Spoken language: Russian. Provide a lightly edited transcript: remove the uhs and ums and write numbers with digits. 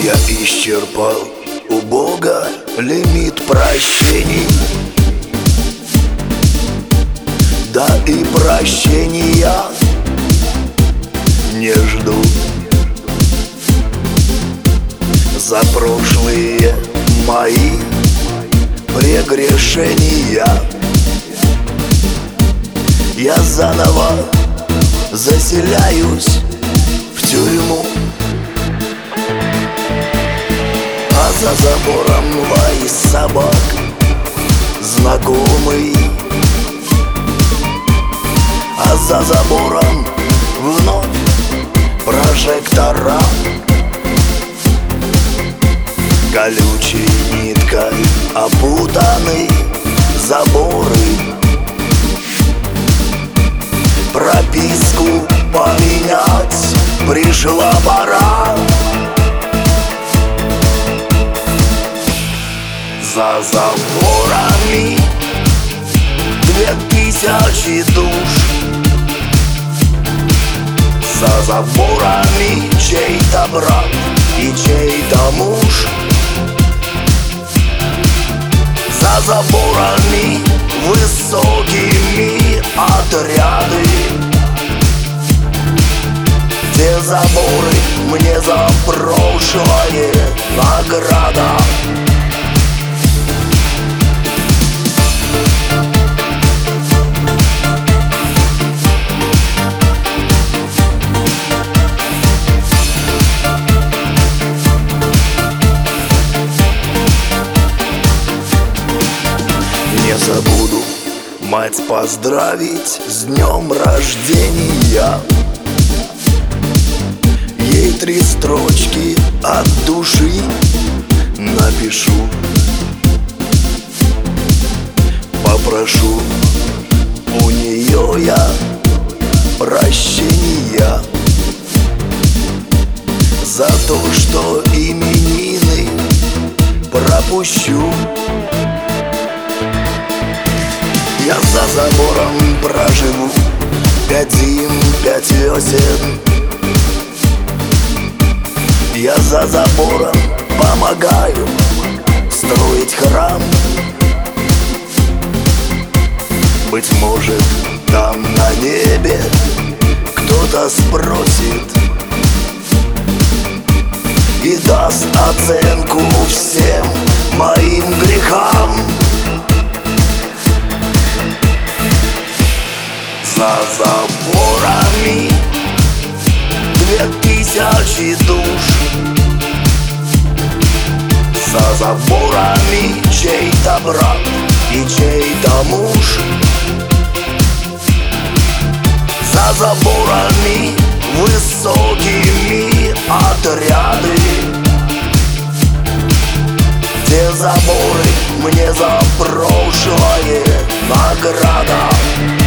Я исчерпал у Бога лимит прощений, да и прощения не жду. За прошлые мои прегрешения я заново заселяюсь в тюрьму. А за забором лай собак знакомый, а за забором вновь прожектора. Колючей ниткой опутаны заборы. Прописку поменять пришла пора. За заборами 2000 душ, за заборами чей-то брат и чей-то муж. За заборами высокими отряды. Те заборы мне за прошлое награда. Не забуду мать поздравить с днем рождения. Ей 3 строчки от души напишу. Попрошу у нее я прощения за то, что именины пропущу. Я за забором проживу 5 зим, 5 весен. Я за забором помогаю строить храм. Быть может, там на небе кто-то спросит и даст оценку всем моим грехам. За заборами 2000 душ, за заборами чей-то брат и чей-то муж. За заборами высокими отряды. Те заборы мне за прошлое награда.